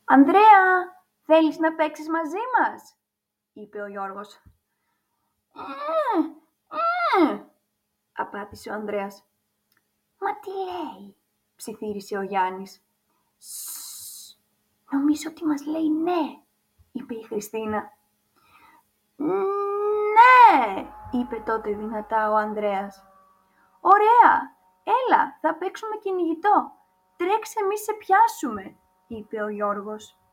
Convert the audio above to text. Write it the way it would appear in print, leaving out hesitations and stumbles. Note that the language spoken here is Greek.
«Ανδρέα, θέλεις να παίξεις μαζί μας?» είπε ο Γιώργος. Απάντησε ο Ανδρέας. «Μα τι λέει?» ψιθύρισε ο Γιάννης. «Νομίζω ότι μας λέει ναι», είπε η Χριστίνα. «Ναι», είπε τότε δυνατά ο Ανδρέας. «Ωραία, έλα, θα παίξουμε κυνηγητό. Τρέξε, μη σε πιάσουμε», είπε ο Γιώργος.